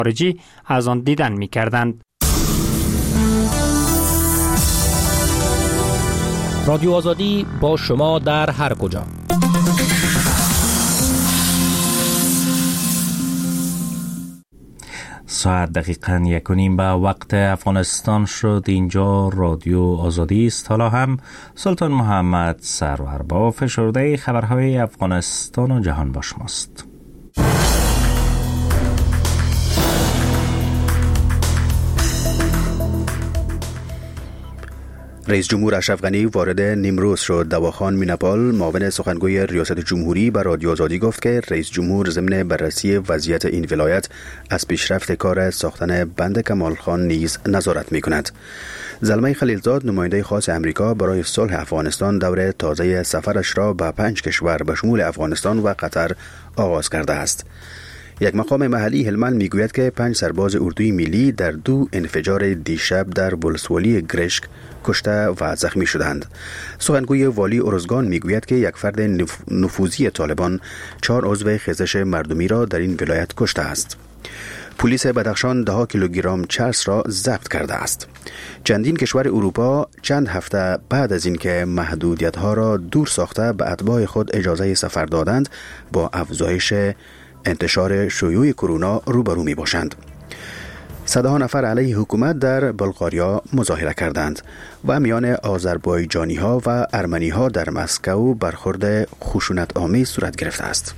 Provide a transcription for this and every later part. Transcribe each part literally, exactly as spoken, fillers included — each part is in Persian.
خارجی از آن دیدن می‌کردند. رادیو آزادی با شما در هر کجا. ساعت دقیقاً یک و نیم به وقت افغانستان شد. اینجا رادیو آزادی است. حالا هم سلطان محمد سرور با فشرده خبرهای افغانستان و جهان با شماست. رئیس جمهور اشرف غنی وارد نیمروز شد. دواخان میناپال معاون سخنگوی ریاست جمهوری به رادیو آزادی گفت که رئیس جمهور ضمن بررسی وضعیت این ولایت از پیشرفت کار ساختن بند کمال خان نیز نظارت می‌کند. زلمه خلیلزاد نماینده خاص امریکا برای صلح افغانستان دور تازه سفرش را به پنج کشور به شمول افغانستان و قطر آغاز کرده است. یک مقام محلی هلمند میگوید که پنج سرباز اردوی ملی در دو انفجار دیشب در ولسوالی گرشک کشته و زخمی شدند. سخنگوی والی ارزگان میگوید که یک فرد نفوذی طالبان چهار عضو خیزش مردمی را در این ولایت کشته است. پلیس بدخشان ده کیلوگرم چرس را ضبط کرده است. چندین کشور اروپا چند هفته بعد از اینکه محدودیت‌ها را دور ساخته به اتباع خود اجازه سفر دادند، با افزایش انتشار شیوع کرونا روبرو می باشند. صدها نفر علیه حکومت در بلغاریا مظاهره کردند و میان آذربایجانی ها و ارمنی ها در مسکو برخورد خشونت آمیز صورت گرفته است.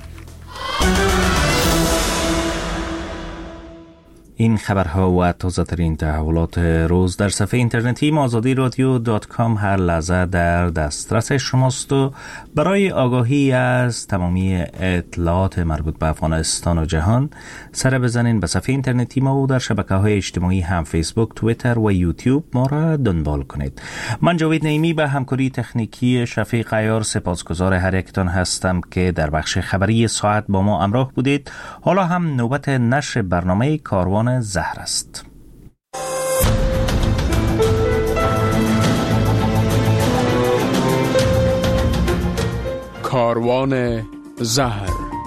این خبرها و تازه ترین تحولات روز در صفحه اینترنتی آزادی رادیو دات کام هر لحظه در دسترس شماست و برای آگاهی از تمامی اطلاعات مربوط به افغانستان و جهان سر بزنین به صفحه اینترنتی ما و در شبکه‌های اجتماعی هم فیسبوک، توییتر و یوتیوب ما را دنبال کنید. من جاوید نعیمی به همکاری تکنیکی شفیق عیار سپاسگزار هر یکتان هستم که در بخش خبری ساعت با ما همراه بودید. حالا هم نوبت نشر برنامه کاروان زهر است. کاروان زهر.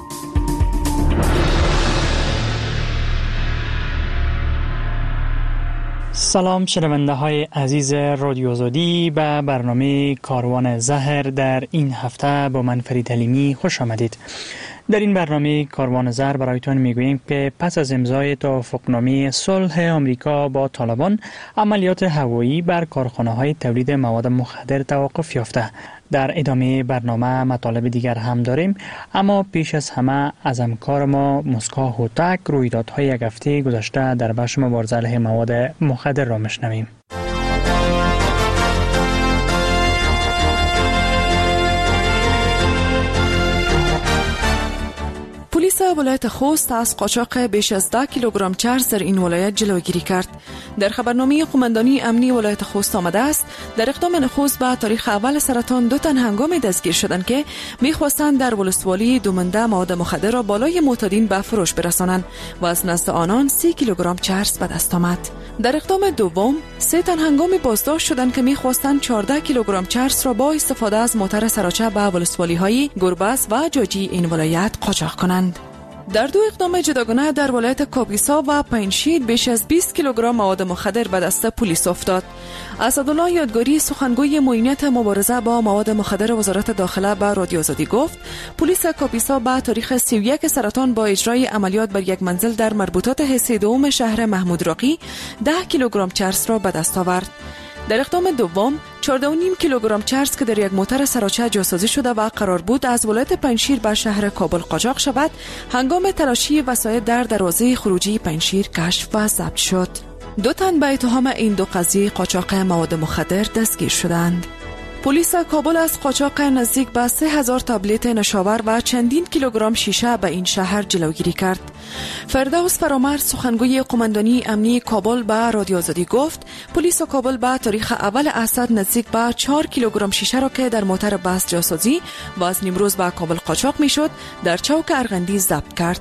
سلام شنونده های عزیز رادیو آزادی، به برنامه کاروان زهر در این هفته با من فرید حلیمی خوش آمدید. در این برنامه کاروان زهر برایتان میگوییم که پس از امضای توافقنامه صلح آمریکا با طالبان، عملیات هوایی بر کارخانه‌های تولید مواد مخدر توقف یافته. در ادامه برنامه مطالب دیگر هم داریم، اما پیش از همه از همکار ما مسکا هوتک رویدادهای یک هفته گذشته در بخش مبارزه علیه مواد مخدر را میشنویم. پلیس ولایت خوست از قاچاق بیش از ده کیلوگرم چرس در این ولایت جلوگیری کرد. در خبرنامه قماندانی امنی ولایت خوست آمده است در اقدام نخست به تاریخ اول سرطان دو تن هنگامی دستگیر شدند که می‌خواستند در ولسوالی دومنده مواد مخدر را بالای معتادین به فروش برسانند و از نزد آنان سی کیلوگرم چرس به دست آمد. در اقدام دوم سه تن هنگامی بازداشت شدند که می‌خواستند چهارده کیلوگرم چرس را با استفاده از موتر سراچه به ولسوالی‌های گربز و جاجی این ولایت قاچاق کنند. در دو اقدام جداگانه در ولایت کاپیسا و پنجشیر بیش از بیست کیلوگرم مواد مخدر به دست پلیس افتاد. اسدالله یادگاری سخنگوی معینیت مبارزه با مواد مخدر وزارت داخله به رادیو آزادی گفت پلیس کاپیسا به تاریخ سی و یک سرطان با اجرای عملیات بر یک منزل در مربوطات حصه دوم شهر محمود راقی ده کیلوگرم چرس را به دست آورد. در اقدام دوم چهارده و نیم کیلوگرم چرس که در یک موتر سراچه جاسازی شده و قرار بود از ولایت پنجشیر به شهر کابل قاچاق شود، هنگام تلاشی وسایل در دروازه خروجی پنجشیر کشف و ضبط شد. دو تن به اتهام این دو قضیه قاچاق مواد مخدر دستگیر شدند. پلیس کابل از قاچاق نزدیک به سه هزار تابلت نشاور و چندین کیلوگرم شیشه به این شهر جلوگیری کرد. فردوس فرامرد سخنگوی قماندانی امنی کابل به رادیو آزادی گفت پلیس کابل به تاریخ اول اسد نزدیک به چهار کیلوگرم شیشه را که در موتر بس جاسازی و از نیمروز به کابل قاچاق میشد در چوک ارغندی ضبط کرد.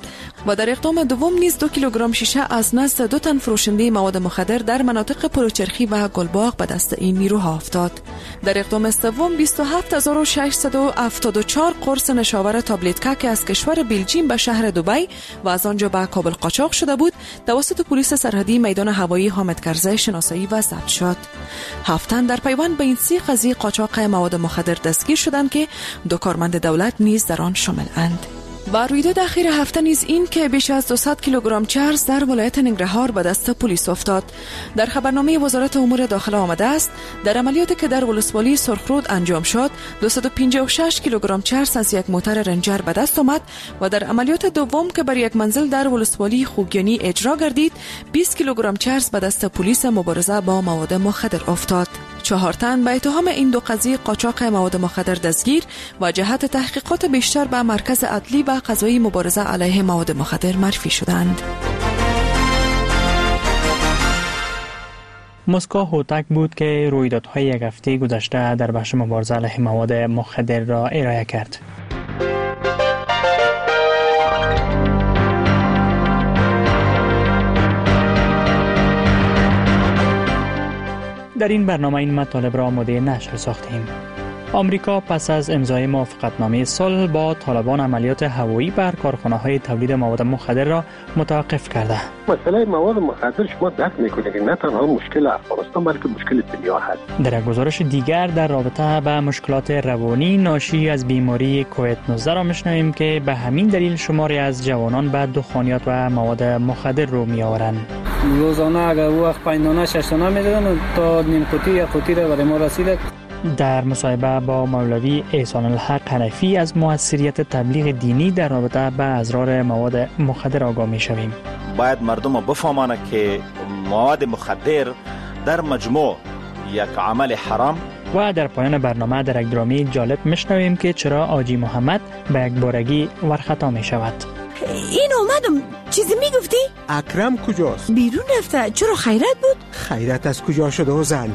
و در اقدام دوم نیز دو کیلوگرم شیشه از نزد دو تن فروشنده مواد مخدر در مناطق پلوچرخی و گلباغ به دست این نیروها افتاد. در اقدام سوم بیست و هفت هزار و ششصد و هفتاد و چهار قرص نشاور تابلتکا که از کشور بلژیم به شهر دبی و از آنجا به کابل قاچاق شده بود توسط پلیس سرحدی میدان هوایی حامد کرزی شناسایی و ضبط شد. هفت تن در پیوند به این سه قضیه قاچاق مواد مخدر دستگیر شدند که دو کارمند دولت نیز در آن شامل اند. و رویداد اخیر هفته نیز این که بیش از دویست کیلوگرم چرس در ولایت ننگرهار به دست پلیس افتاد. در خبرنامه وزارت امور داخله آمده است در عملیاتی که در ولسوالی سرخرود انجام شد دویست و پنجاه و شش کیلوگرم چرس از یک موتر رنجر به دست آمد و در عملیات دوم که بر یک منزل در ولسوالی خوگیانی اجرا گردید بیست کیلوگرم چرس به دست پلیس مبارزه با مواد مخدر افتاد. چهار تن به اتهام این دو قضیه قاچاق مواد مخدر دستگیر و جهت تحقیقات بیشتر به مرکز عدلی و قضایی مبارزه علیه مواد مخدر معرفی شدند. مسکو هوتک بود که رویدادهای یک هفته گذشته در بخش مبارزه علیه مواد مخدر را ارائه کرد. در این برنامه این مطالب را آماده نشر ساختیم. آمریکا پس از امضای موافقتنامه صلح با طالبان عملیات هوایی بر کارخانه‌های تولید مواد مخدر را متوقف کرده. مسئله مواد مخدر شما درک می‌کنید که نه تنها مشکل افغانستان بلکه مشکل دنیا هست. در گزارش دیگر در رابطه با مشکلات روانی ناشی از بیماری کووید نوزده را می‌شنویم که به همین دلیل شماری از جوانان به دخانیات و مواد مخدر رو می‌آورند. روزانه اگر وقت پایانه ششانه می‌دادن تا نیم قوطی یا قوطی را برای ما رسید. در مصاحبه با مولوی احسان الحق حنفی از موثریت تبلیغ دینی در رابطه با اضرار مواد مخدر آگاه می‌شویم. باید مردم بفهمند که مواد مخدر در مجموع یک عمل حرام. و در پایان برنامه در یک درامی جالب می‌شنویم که چرا آجی محمد به یک بارگی ورخطا می‌شود. این اومدم چیزی میگفتی؟ اکرم کجاست؟ بیرون رفته. چرا خیرت بود؟ خیرت از کجا شده و زن؟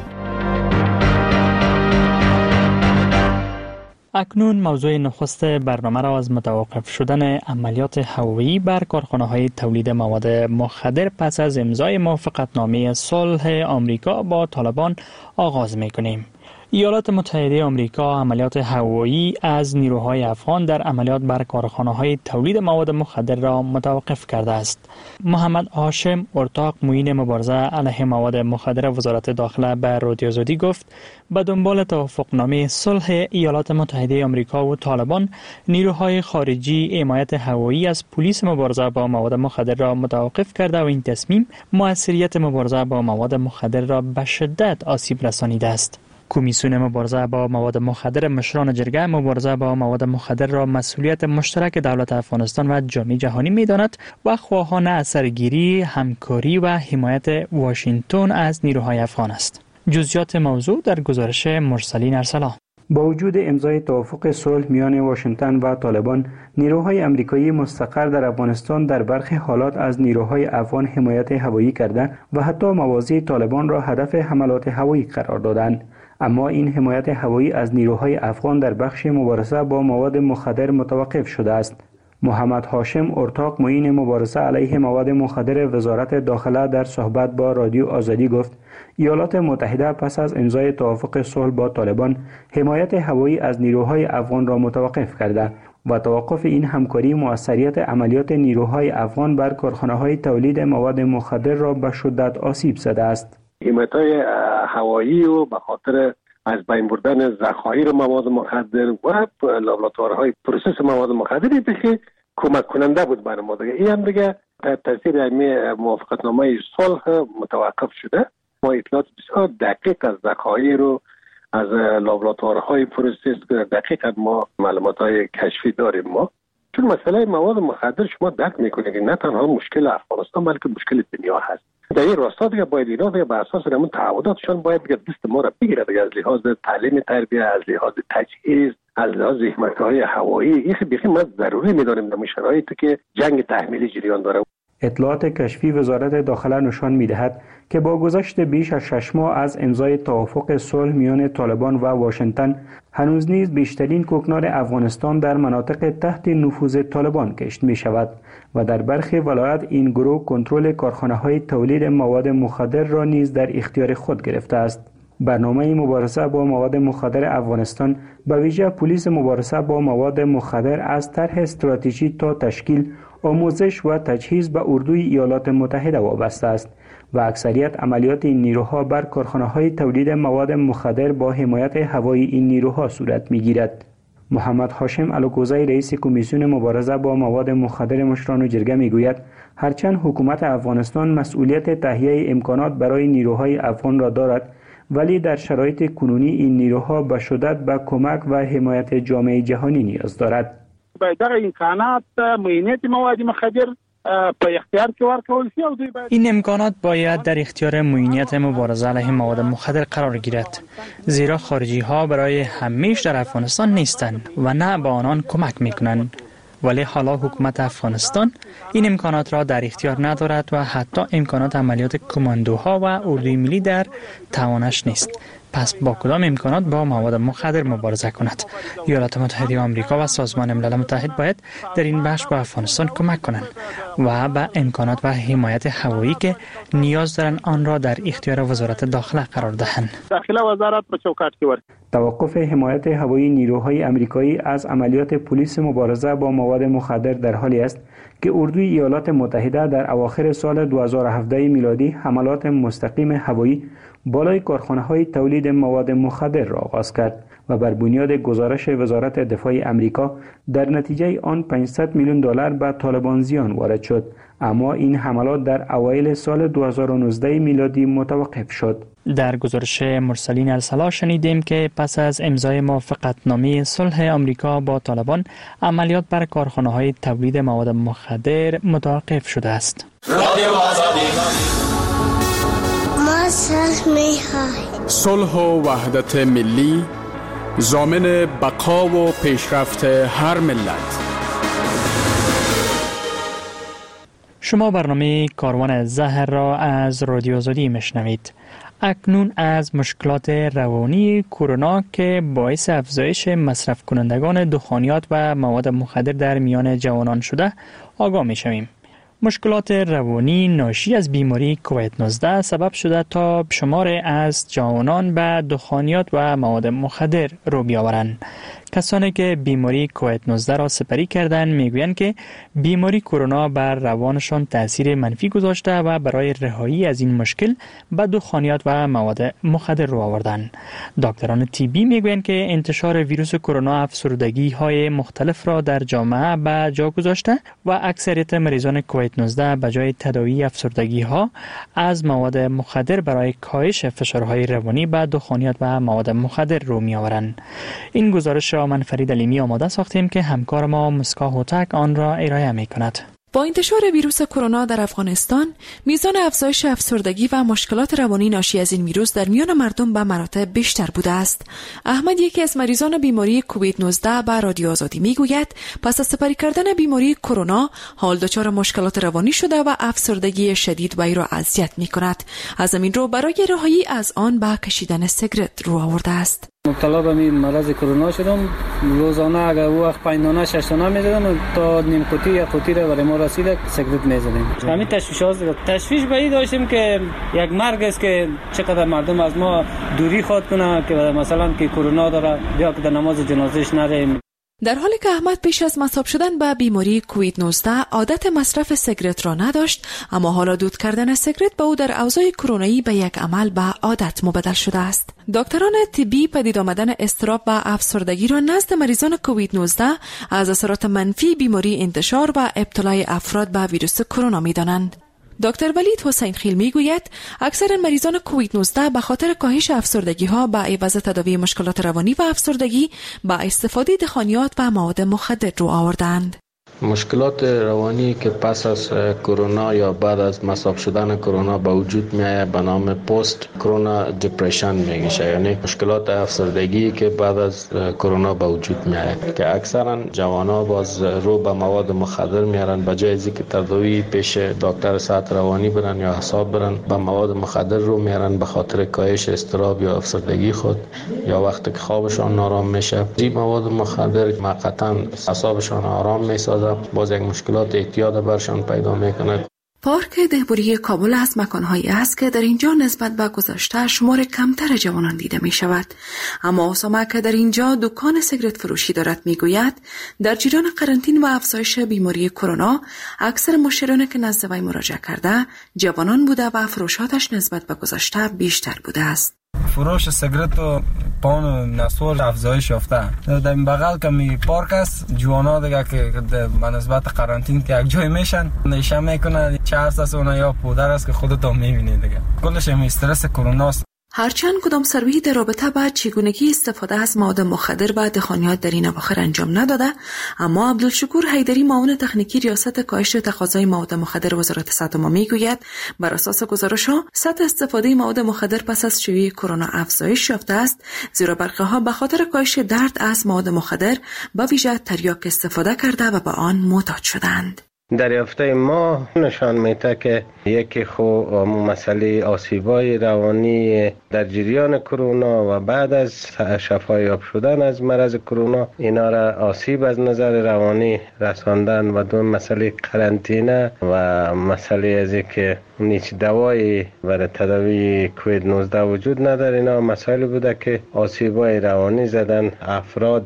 اکنون موضوع نخست برنامه را از متوقف شدن عملیات هوایی بر کارخانه‌های تولید مواد مخدر پس از امضای موافقتنامه صلح آمریکا با طالبان آغاز می‌کنیم. ایالات متحده آمریکا عملیات هوایی از نیروهای افغان در عملیات بر کارخانه‌های تولید مواد مخدر را متوقف کرده است. محمد هاشم ارتاق معین مبارزه علیه مواد مخدر وزارت داخله به رادیو آزادی گفت به دنبال توافقنامه صلح ایالات متحده آمریکا و طالبان نیروهای خارجی حمایت هوایی از پلیس مبارزه با مواد مخدر را متوقف کرده و این تصمیم موثریت مبارزه با مواد مخدر را به شدت آسیب رسانیده است. کمیسیون مبارزه با مواد مخدر مشران جرگه مبارزه با مواد مخدر را مسئولیت مشترک دولت افغانستان و جامعه جهانی می‌داند و خواهان اثرگیری، همکاری و حمایت واشنگتن از نیروهای افغان است. جزئیات موضوع در گزارش مرسلین ارسلا. با وجود امضای توافق صلح میان واشنگتن و طالبان، نیروهای آمریکایی مستقر در افغانستان در برخی حالات از نیروهای افغان حمایت هوایی کردند و حتی مواضع طالبان را هدف حملات هوایی قرار دادند. اما این حمایت هوایی از نیروهای افغان در بخش مبارزه با مواد مخدر متوقف شده است. محمد هاشم ارتاق معین مبارزه علیه مواد مخدر وزارت داخله در صحبت با رادیو آزادی گفت ایالات متحده پس از امضای توافق صلح با طالبان حمایت هوایی از نیروهای افغان را متوقف کرده و توقف این همکاری موثریت عملیات نیروهای افغان بر کارخانه‌های تولید مواد مخدر را به شدت آسیب زده است. حمایت‌های هوایی و به خاطر از بین بردن ذخایر مواد مخدر و لابراتوارهای پروسس مواد مخدری که کمک کننده بود برای ما دیگه. این هم دیگه تاثیر همین موافقتنامه صلح متوقف شده. ما اطلاعات بسیار دقیق از ذخایر رو از لابراتوارهای پروسس دقیق ما معلومات‌های کشفی داریم ما. چون مسئله مواد مخدر شما درک میکنید که نه تنها مشکل افغانستان بلکه مشکل دنیا هست. در این راستا دیگه باید اینا دیگه به اساس همون تعهداتشان باید دیگه دست ما را بگیره دیگه، از لحاظ تعلیم تربیت، از لحاظ تجهیز، از لحاظ حمایت‌های هوایی. این بیخی ما ضروری می‌داریم در شرایطی که جنگ تحمیلی جریان داره. اطلاعات کشفی وزارت داخله نشان می‌دهد که با گذشت بیش از شش ماه از امضای توافق صلح میان طالبان و واشنگتن، هنوز نیز بیشترین کوکنار افغانستان در مناطق تحت نفوذ طالبان کشت می شود و در برخی ولایات این گروه کنترل کارخانه‌های تولید مواد مخدر را نیز در اختیار خود گرفته است. برنامه مبارزه با مواد مخدر افغانستان به ویژه پلیس مبارزه با مواد مخدر از طرح استراتژی تا تشکیل، آموزش و تجهیز به اردوی ایالات متحده وابسته است و اکثریت عملیات این نیروها بر کارخانه‌های تولید مواد مخدر با حمایت هوایی این نیروها صورت می‌گیرد. محمد هاشم الوکوزی رئیس کمیسیون مبارزه با مواد مخدر مشران جرگه میگوید هرچند حکومت افغانستان مسئولیت تهیه امکانات برای نیروهای افغان را دارد، ولی در شرایط کنونی این نیروها به شدت به کمک و حمایت جامعه جهانی نیاز دارد. باید امکانات معینیت مواد مخدر په اختیار کې ورکول شي او دوی باید این امکانات باید در اختیار معینیت مبارزه علیه مواد مخدر قرار گیرد، زیرا خارجی ها برای همیشه در افغانستان نیستند و نه به آنان کمک میکنند. ولی حالا حکومت افغانستان این امکانات را در اختیار ندارد و حتی امکانات عملیات کماندوها و اردوی ملی در توانش نیست. پس با کدام امکانات با مواد مخدر مبارزه کند؟ ایالات متحده آمریکا و سازمان ملل متحد باید در این بخش به افغانستان کمک کنند و به امکانات و حمایت هوایی که نیاز دارند آن را در اختیار وزارت داخله قرار دهند. داخله وزارت په چوکاټ کې ورک توقف حمایت هوایی نیروهای آمریکایی از عملیات پلیس مبارزه با مواد مخدر در حالی است که اردوی ایالات متحده در اواخر سال دو هزار و هفده میلادی حملات مستقیم هوایی بالای کارخانه‌های تولید مواد مخدر را آغاز کرد و بر بنیاد گزارش وزارت دفاع آمریکا در نتیجه آن پانصد میلیون دلار به طالبان زیان وارد شد، اما این حملات در اوایل سال دو هزار و نوزده میلادی متوقف شد. در گزارش مرسلین الصلاح شنیدیم که پس از امضای موافقتنامه صلح آمریکا با طالبان، عملیات بر کارخانه‌های تولید مواد مخدر متوقف شده است. صلح و وحدت ملی ضامن بقا و پیشرفت هر ملت. شما برنامه کاروان زهر را از رادیو آزادی میشنوید. اکنون از مشکلات روانی کرونا که باعث افزایش مصرف کنندگان دخانیات و مواد مخدر در میان جوانان شده آگاه میشویم. مشکلات روانی ناشی از بیماری کووید نوزده سبب شده تا شمار از جوانان به دخانیات و مواد مخدر رو بیاورند. کسانی که بیماری کووید نوزده را سپری کردند میگویند که بیماری کرونا بر روانشان تاثیر منفی گذاشته و برای رهایی از این مشکل به دخانیات و مواد مخدر رو آوردند. دکتران طبی میگویند که انتشار ویروس کرونا افسردگی های مختلف را در جامعه به جا گذاشته و اکثریت مریضان کووید نوزده به جای تداوی افسردگی ها از مواد مخدر برای کاهش فشارهای روانی به دخانیات و مواد مخدر رو می آورند. این گزارش را من فرید علیمی آماده ساختیم که همکار ما مسکا هوتک آن را ارائه می کند. با انتشار ویروس کرونا در افغانستان، میزان افزایش افسردگی و مشکلات روانی ناشی از این ویروس در میان مردم به مراتب بیشتر بوده است. احمد، یکی از مریضان بیماری کووید نوزده، به رادیو آزادی میگوید پس از سپری کردن بیماری کرونا حال دچار مشکلات روانی شده و افسردگی شدید وی را اذیت میکند. از همین رو برای رهایی از آن به کشیدن سیگارت رو آورده است. مبتلا به این مرض کرونا شدم. روزانه اگر او وقت پنج دانه شش دانه می‌زدم تا نیم قوطی یا قوطی را برای ما رسید سیگارت می‌زدیم. همین تشویشات تشویش به این داشتیم که یک مرگ است که چقدر مردم از ما دوری خواد کنه که مثلا که کرونا داره یا که در نماز جنازهش نریم. در حالی که احمد پیش از مصاب شدن به بیماری کووید نوزده عادت مصرف سیگارت را نداشت، اما حالا دود کردن سیگارت به او در اوضاع کرونایی به یک عمل به عادت مبدل شده است. دکتران طبی پدید آمدن اضطراب و افسردگی را نزد مریضان کووید نوزده از اثرات منفی بیماری انتشار و ابتلای افراد به ویروس کرونا می‌دانند. دکتر ولید حسین خیل میگوید اکثر مریضان کووید نوزده به خاطر کاهش افسردگی ها به عوض تداوی مشکلات روانی و افسردگی با استفاده دخانیات و مواد مخدر رو آوردند. مشکلات روانی که پس از کرونا یا بعد از مصاب شدن کرونا به وجود میاد به نام پست کرونا دپرشن میگه، یعنی مشکلات افسردگی که بعد از کرونا به وجود میاد که اکثرا جوانا باز رو به مواد مخدر میارن، به جای از اینکه تداوی پیش دکتر صحت روانی برن یا حساب برن به مواد مخدر رو میارن به خاطر کاهش اضطراب یا افسردگی خود یا وقتی که خوابشان نارام میشه. این مواد مخدر موقتا اعصابشان آرام میسازه، باز یک مشکلات اعتیاد برشان پیدا میکنه. پارک دهبوری کابل از مکانهایی است که در اینجا نسبت به گذشته شمار کمتر جوانان دیده می شود. اما اسامه که در اینجا دکان سیگرت فروشی دارد می گوید در جریان قرنطینه و افزایش بیماری کرونا اکثر مشتریانی که نزد وی مراجعه کرده جوانان بوده و فروشاتش نسبت به گذشته بیشتر بوده است. فروش سیگرت و پان نسور افزایش یافته. در این بغل که می پارک است جوانا دیگه که به نسبت قرنطینه که یک جای میشن نشه میکنه چهار ساعت اون یا پودر است که خودت هم میبینی دیگه. کلش می استرس کرونا است. هرچند کدام سروی در رابطه با چگونگی استفاده از مواد مخدر و دخانیات در این اواخر انجام نداده، اما عبدالشکور حیدری معاون تکنیکی ریاست کاهش تقاضای مواد مخدر وزارت صحت ما میگوید بر اساس گزارش‌ها سطح استفاده مواد مخدر پس از شیوع کرونا افزایش یافته است، زیرا برخی‌ها به خاطر کاهش درد از مواد مخدر با ویژه تریاک استفاده کرده و به آن معتاد شدند. دریافته ما نشان میده که یکی خو مسئله آسیبای روانی در جریان کرونا و بعد از شفایاب شدن از مرض کرونا اینا را آسیب از نظر روانی رساندن و دو مسئله قرنطینه و مسئله از که هیچ دوایی برای تداوی کووید نوزده وجود نداره. اینا مسائل بوده که آسیبای روانی زدن افراد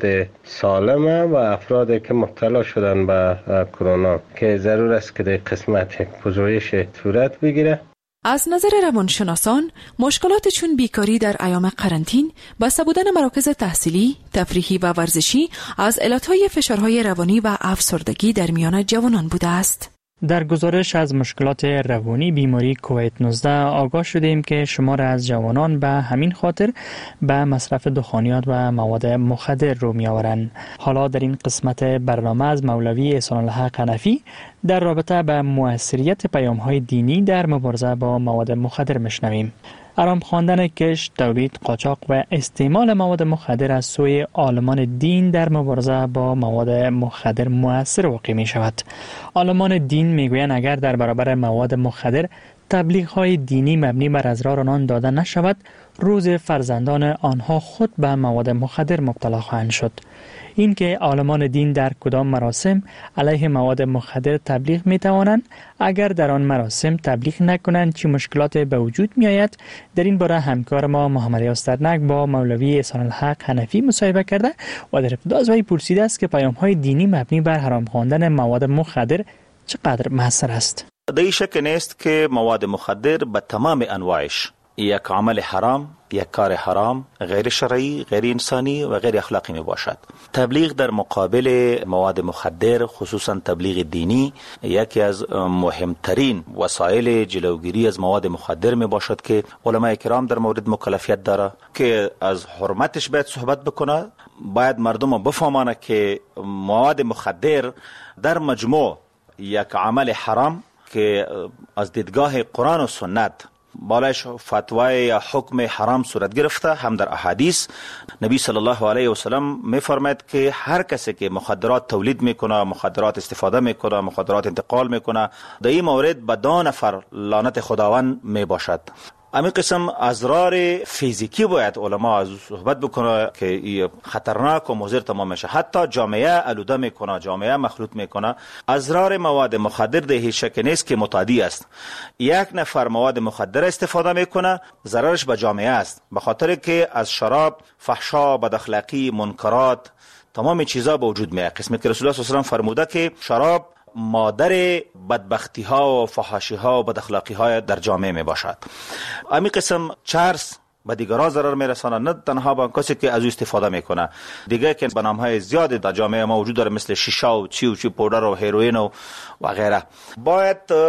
سالمه و افرادی که مبتلا شدن به کرونا که ضرور است که در قسمت یک پژوهش صورت بگیره. از نظر روانشناسان مشکلات چون بیکاری در ایام قرنطینه، بسته بودن مراکز تحصیلی، تفریحی و ورزشی از علتهای فشارهای روانی و افسردگی در میان جوانان بوده است. در گزارش از مشکلات روانی بیماری کووید نوزده آگاه شدیم که شمار از جوانان به همین خاطر به مصرف دخانیات و مواد مخدر رو می آورند. حالا در این قسمت برنامه از مولوی احسان الحق حنفی در رابطه به مؤثریت پیام‌های دینی در مبارزه با مواد مخدر میشنویم. آرام خواندن کشت، تولید، قاچاق و استعمال مواد مخدر از سوی عالمان دین در مبارزه با مواد مخدر مؤثر واقع می شود. عالمان دین می گویند اگر در برابر مواد مخدر تبلیغ های دینی مبنی بر اضرار آنان داده نشود، روز فرزندان آنها خود به مواد مخدر مبتلا خواهند شد. این که عالمان دین در کدام مراسم علیه مواد مخدر تبلیغ می توانند، اگر در آن مراسم تبلیغ نکنند چه مشکلات به وجود می آید، در این باره همکار ما محمد استرنک با مولوی احسان الحق حنفی مصاحبه کرده و در ابتدا از وی پرسیده است که پیام های دینی مبنی بر حرام خواندن مواد مخدر چقدر مؤثر است. در این شک نیست که مواد مخدر به تمام انواعش یک عمل حرام، یک کار حرام، غیر شرعی، غیر انسانی و غیر اخلاقی می باشد. تبلیغ در مقابل مواد مخدر، خصوصا تبلیغ دینی، یکی از مهمترین وسایل جلوگیری از مواد مخدر می باشد که علماء کرام در مورد مکلفیت داره که از حرمتش باید صحبت بکنه. باید مردم بفهمانه که مواد مخدر در مجموع یک عمل حرام که از دیدگاه قرآن و سنت بالایش فتوای یا حکم حرام صورت گرفته. هم در احادیث نبی صلی الله علیه و سلم می فرماید که هر کسی که مخدرات تولید میکنه، مخدرات استفاده میکنه، مخدرات انتقال میکنه، در این مورد به دو نفر لعنت خداوند می باشد. همین قسم اضرار فیزیکی باید علما از صحبت بکنه که خطرناک و مضر تمام میشه. حتی جامعه آلوده میکنه، جامعه مخلوط میکنه. اضرار مواد مخدر ده هیچ شک نیست که متعدی است. یک نفر مواد مخدر استفاده میکنه، ضررش به جامعه است، به خاطر که از شراب فحشا، بد اخلاقی، منکرات، تمام چیزا به وجود میاد. قسمی که رسول الله صلی الله علیه و آله فرموده که شراب مادر بدبختی ها و فحاشی ها و بد اخلاقی های در جامعه می باشد. امی قسم چرس به دیگران ضرر می رسانه، نه تنها به کسی که از او استفاده میکنه. دیگه که به نام های زیادی در جامعه ما وجود داره، مثل شیشه و چی و چی پودر و هیروئین و و غیره. باید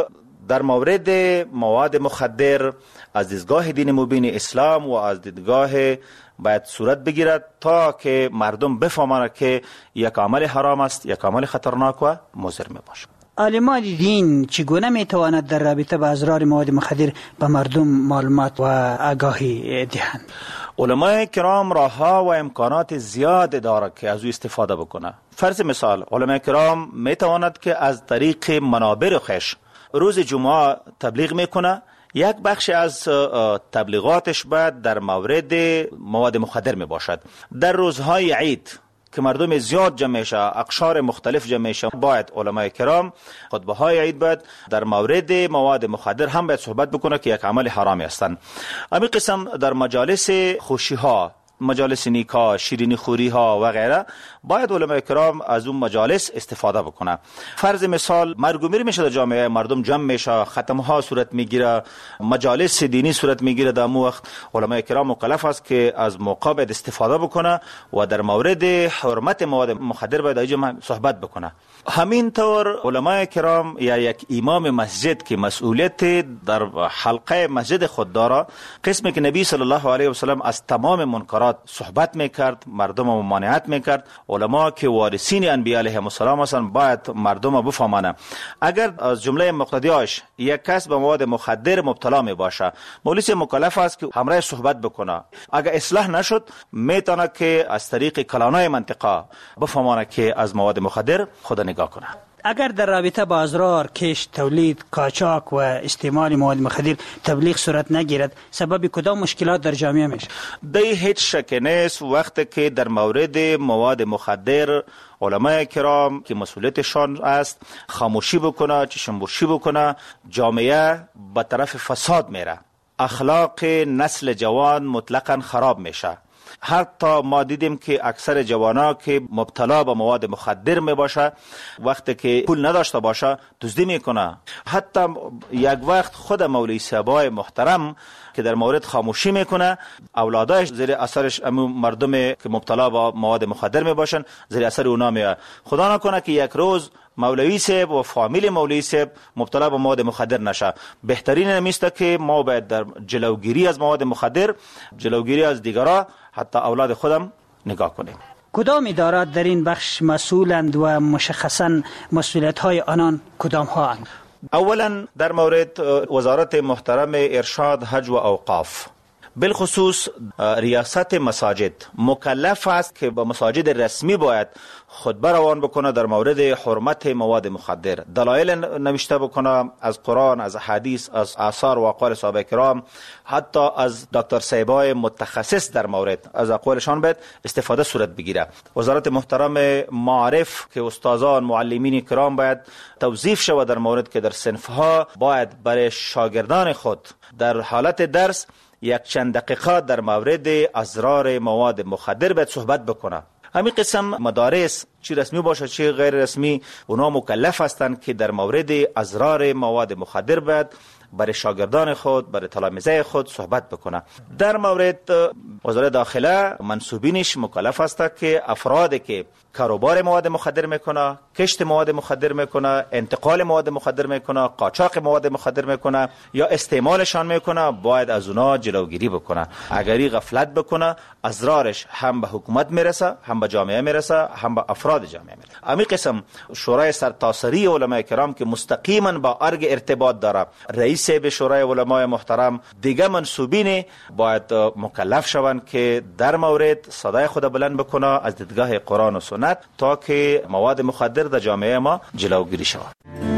در مورد مواد مخدر از دیدگاه دین مبین اسلام و از دیدگاه باید صورت بگیرد تا که مردم بفهمند که یک عمل حرام است، یک عمل خطرناک و مضر می باشد. عالمان دین چگونه می تواند در رابطه با اضرار مواد مخدر به مردم معلومات و آگاهی دهند؟ علمای کرام راهها و امکانات زیاد دارد که از او استفاده بکنه. فرض مثال علمای کرام می تواند که از طریق منابر خویش روز جمعه تبلیغ میکنه، یک بخش از تبلیغاتش بعد در مورد مواد مخدر می باشد. در روزهای عید که مردم زیاد جمع میشه، اقشار مختلف جمع میشه، باید علمای کرام خطبه های عید باید در مورد مواد مخدر هم باید صحبت بکنه که یک عمل حرامی هستند. همین قسم در مجالس خوشی ها، مجالس نیکا، شیرینی خوری ها و غیره باید علمای کرام از اون مجالس استفاده بکنه. فرض مثال مرگ و میر میشه در جامعه، مردم جمع میشه، ختم ها صورت میگیره، مجالس دینی صورت میگیره، در مو وقت علمای کرام مکلف است که از موقع باید استفاده بکنه و در مورد حرمت مواد مخدر باید اینجا صحبت بکنه. همین طور علمای کرام یا یک امام مسجد که مسئولیت در حلقه مسجد خود داره، قسمی که نبی صلی الله علیه و سلم از تمام منکرات صحبت میکرد، مردم ممانعت میکرد، علما که وارثین انبیاء علیهم السلام هستند باید مردم بفهمانه. اگر از جمله مقتدیاش یک کس به مواد مخدر مبتلا می باشه، مولوی مکلف است که همراه صحبت بکنه. اگر اصلاح نشد میتونه که از طریق کلانای منطقه بفهمانه که از مواد مخدر خود نگاه کنه. اگر در رابطه با اضرار کشت، تولید، قاچاق و استعمال مواد مخدر تبلیغ صورت نگیرد، سبب کدام مشکلات در جامعه میشه؟ دی هیچ شک نیست وقتی که در مورد مواد مخدر علمای کرام که مسئولیتشان است خاموشی بکنه، چشم‌پوشی بکنه، جامعه به طرف فساد میره، اخلاق نسل جوان مطلقاً خراب میشه. حتی ما دیدیم که اکثر جوانا که مبتلا به مواد مخدر می باشه، وقتی که پول نداشته باشه دزدی میکنه. حتی یک وقت خود مولوی صاحبای محترم که در مورد خاموشی میکنه، اولادش زیر اثرش مردم که مبتلا به مواد مخدر می باشن زیر اثر اونا میاد. خدا نکنه که یک روز مولوی صاحب و فامیل مولوی صاحب مبتلا به مواد مخدر نشه. بهترین نمیسته که ما باید در جلوگیری از مواد مخدر، جلوگیری از دیگرها، حتی اولاد خودم نگاه کنیم. کدام ادارات در این بخش مسئولند و مشخصاً مسئولیت های آنان کدام ها اند؟ اولا در مورد وزارت محترم ارشاد، حج و اوقاف، بالخصوص ریاست مساجد مکلف است که با مساجد رسمی باید خطبه روان بکنه در مورد حرمت مواد مخدر، دلایل نوشته بکنه از قرآن، از حدیث، از آثار و اقوال صحابه کرام، حتی از دکتر صاحبای متخصص در مورد از اقوالشان باید استفاده صورت بگیره. وزارت محترم معارف که استادان، معلمین کرام باید توظیف شود در مورد که در صنفها باید برای شاگردان خود در حالت درس یک چند دقیقه در مورد اضرار مواد مخدر باید صحبت بکنه. همین قسم مدارس چی رسمی باشه چی غیر رسمی، اونا مکلف هستند که در مورد اضرار مواد مخدر باید برای شاگردان خود، برای تلامذه خود صحبت بکنه. در مورد وزارت داخله منصوبینش مکلف است که افرادی که کاروبار مواد مخدر میکنه، کشت مواد مخدر میکنه، انتقال مواد مخدر میکنه، قاچاق مواد مخدر میکنه یا استعمالشان میکنه باید از اونا جلوگیری بکنه. اگری غفلت بکنه اضرارش هم به حکومت میرسه، هم به جامعه میرسه، هم به افراد جامعه میرسه. همین قسم شورای سرتاسری علمای کرام که مستقیما با ارگ ارتباط داره، رئیس به شورای علمای محترم، دیگه منصوبین باید مکلف شوند که در مورد صدای خود بلند بکنه از دیدگاه قرآن و سنت تا که مواد مخدر در جامعه ما جلوگیری شود.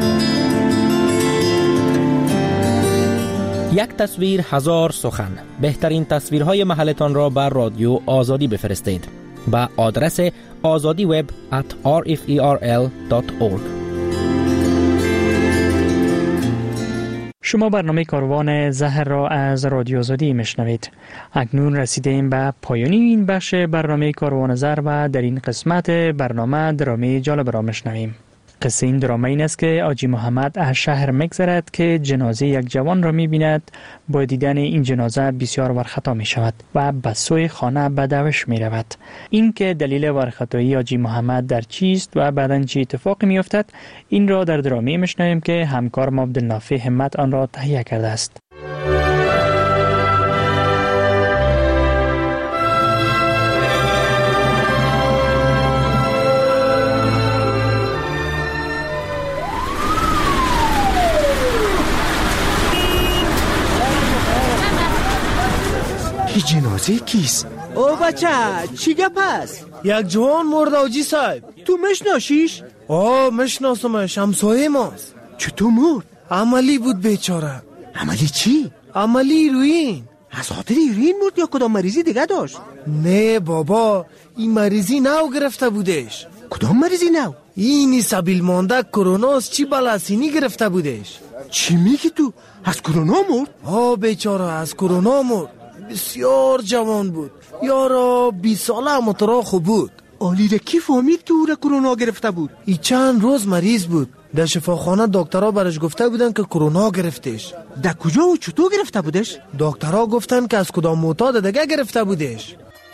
یک تصویر هزار سخن. بهترین تصویرهای محلتان را بر رادیو آزادی بفرستید با آدرس آزادی وب ات آر اف ای آر ال دات اورگ. شما برنامه کاروان زهر را از رادیو آزادی میشنوید. اکنون رسیدیم به پایان این بخش برنامه کاروان زهر و در این قسمت برنامه درامی جالب را میشنویم. قصه این درامه این است که آجی محمد از شهر میگذرد که جنازه یک جوان را میبیند. با دیدن این جنازه بسیار ورخطا می شود و به سوی خانه به دوش می رود. این که دلیل ورخطایی آجی محمد در چیست و بعداً چه اتفاقی می افتد، این را در درامه میشنویم که همکارم عبدالنافع همت آن را تهیه کرده است. این جنازه کیست؟ او بچه چی گپ است؟ یک جوان مرد آجی صاحب. تو مشناسیش؟ آه مشناسمش، همسایه ماست. چطور مرد؟ عملی بود بیچاره. عملی چی؟ عملی روین. از خاطر ایرین مرد یا کدام مریضی دیگه داشت؟ نه بابا، این مریضی نو گرفته بودش. کدام مریضی نو؟ اینی سبیل مانده کروناست چی بلاسینی گرفته بودش. چی میگی تو؟ از کرونا مرد؟ آه بیچاره از کرونا مرد. بسیار جوان بود، یارا بیست ساله مترا خوب بود. آلیده کی فهمید که او را کرونا گرفته بود؟ ای چند روز مریض بود. در شفاخانه دکترها برش گفته بودن که کرونا گرفتش. در کجا و چطور گرفته بودش؟ دکترها گفتن که از کدام معتاد دیگه گرفته بودش.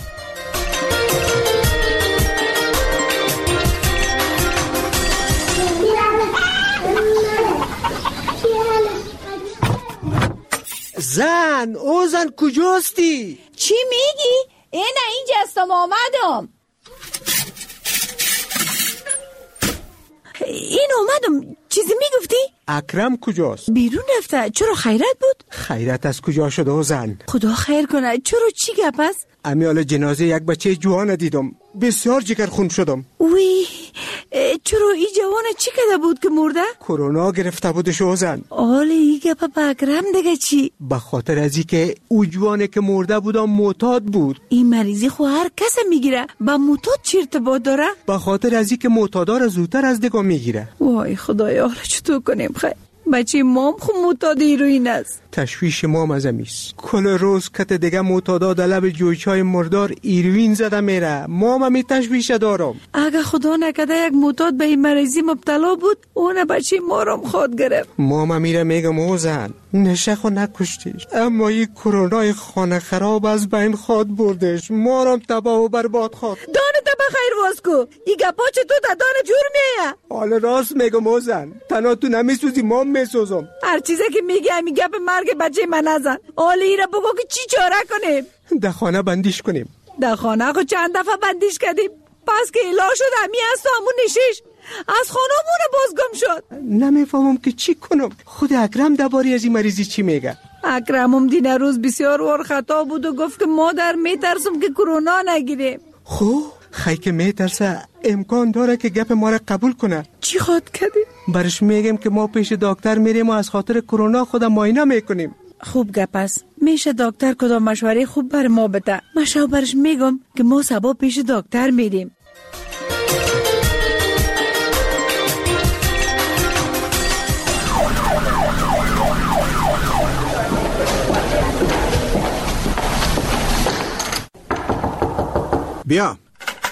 زن، او زن کجاستی؟ چی میگی؟ اینه اینجا هستم آمدم. این آمدم. چیزی میگفتی؟ اکرم کجاست؟ بیرون رفته. چرا خیرت بود؟ خیرت از کجا شده او زن؟ خدا خیر کنه. چرا چی گپ است؟ امیال جنازه یک بچه جوان دیدم، بسیار جگر خون شدم. وی چرا این جوان چی کده بود که مرده؟ کرونا گرفته بودش او زن. آله این گپ با اکرم دیگه چی؟ به خاطر ازی که او جوانه که مرده بودم معتاد بود. این مریضی خو هر کس میگیره، با معتاد چی ارتباط داره؟ به خاطر ازی که معتادا را زودتر از دیگه میگیره. وای خدایا، حالا چطور کنیم؟ خیر بچه مام خو معتاد هیروئین است. تشویش مام از امیست. کل روز کت دیگه معتادا در لب جویچای مردار هیروئین زده میره. مام همی تشویش دارم. اگه خدا نکده یک معتاد به این مریضی مبتلا بود، اون بچه مارم خود گرفت. مام میره میگم او زن نشه خو نکشتیش، اما این کرونای خانه خراب از بین خود بردش، مارم تباه و برباد خود. دانه تبا خیر واسکو، این گپا چطور تا دانه جور میه؟ حالا راست میگم او زن، تنها تو نمیسوزی مام میسوزم. هر چیزی که میگه همی گپ مرگ بچه من نزن. حالا ایره بگو که چی چاره کنیم؟ در خانه بندیش کنیم. در خانه خو چند دفعه بندیش کردیم، پس که ایلا شد همی هست و همون نشیش از خانمون بازگم شد. نمیفهمم که چی کنم. خود اکرم درباره از این مریضی چی میگه؟ اکرمم دین روز بسیار ور خطا بود و گفت که مادر میترسم که کرونا نگیریم. خو خی که میترسه امکان داره که گپ ما را قبول کنه. چی خواد کردی؟ برش میگم که ما پیش دکتر میریم و از خاطر کرونا خودم معاینه میکنیم. خوب گپ است. میشه دکتر کدام مشوره خوب بر ما بده. مشاو برش میگم که ما صبح پیش دکتر میریم. بیا.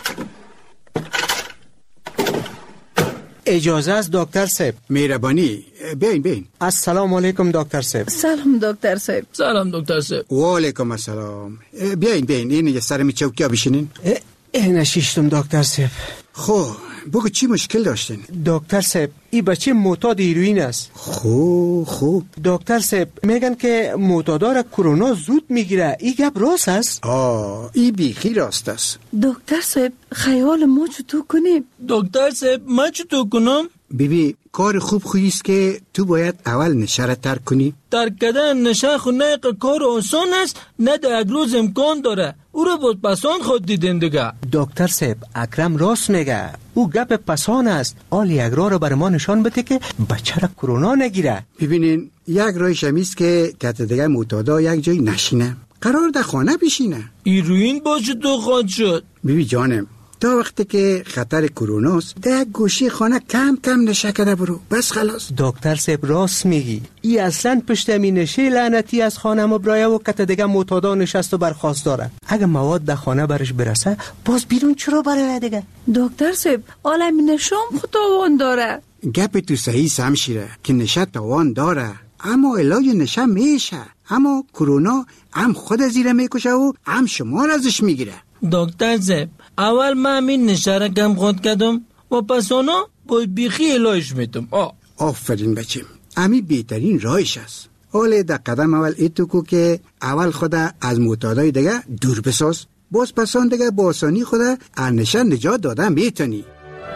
اجازه است دکتر صاحب؟ مهربانی بیاین بیاین. السلام علیکم دکتر صاحب. سلام دکتر صاحب. سلام دکتر صاحب. و علیکم السلام. بیاین بیاین این یه سر می چوکیا بشینین. این شیشتم دکتر صاحب. خب بگو چی مشکل داشتین؟ دکتر صاحب این بچه معتاد هیروئین است. خوب خوب. دکتر صاحب میگن که معتادا را کرونا زود میگیره، این گپ راست است؟ آه این بیخی راست است. دکتر صاحب خیال ما چطور کنیم؟ دکتر صاحب ما چطور کنم؟ بیبی کار خوب خویست که تو باید اول نشه را ترک کنی. ترک کردن نشه خو نه کار آسان است، نه در یک روز امکان داره. او را بود پسان خود دیدن دیگه. دکتر صاحب اکرم راست میگه، او گپ پسان است. آل یک راه رو بر ما نشان بده که بچه را کرونا نگیره. ببینین یک راهش همیست که کت دیگه معتادا یک جای نشینه، قرار در خانه بشینه. هیروئین باشه تو خود شد. بیبی جانم تا وقتی که خطر کروناست در گوشی خانه کم کم نشه کده برو، بس خلاص. دکتر صاحب راست میگی. ای اصلا پشتمی نشه لعنتی از خانه ما برای و کت دیگه معتادا نشست و برخواست داره. اگه مواد در خانه برش برسه باز بیرون چرا برای دیگه؟ دکتر صاحب عالم نشام خداوند داره. گپ تو صحیح سمشیره که نشه تاوان داره، اما علاج نشه میشه. اما کرونا هم خود زیر میکشه و هم شما را ازش میگیره. دکتر صاحب اول من همین نشه را کم خود کردم و پس اونا باید بیخی علاج میتم. آفرین بچیم، امی بهترین راهش است. حالا در قدم اول ایتو کو که اول خدا از معتادای دیگه دور بساز، باز پسان دیگه با آسانی خدا از نشه نجات داده میتونی.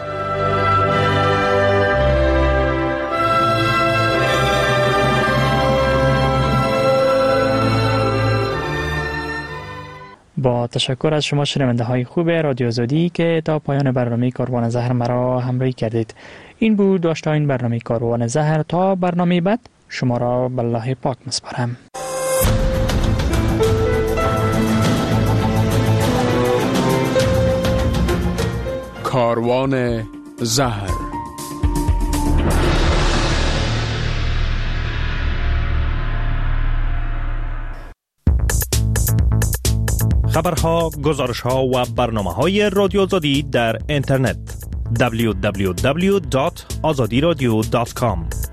با تشکر از شما شنونده های خوب رادیو آزادی که تا پایان برنامه کاروان زهر مرا همراهی کردید. این بود داشتین برنامه کاروان زهر. تا برنامه بعد شما را به الله پاک میسپارم. کاروان زهر. خبرها، گزارشها و برنامه‌های رادیو آزادی در اینترنت دبلیو دبلیو دبلیو دات آزادی رادیو دات کام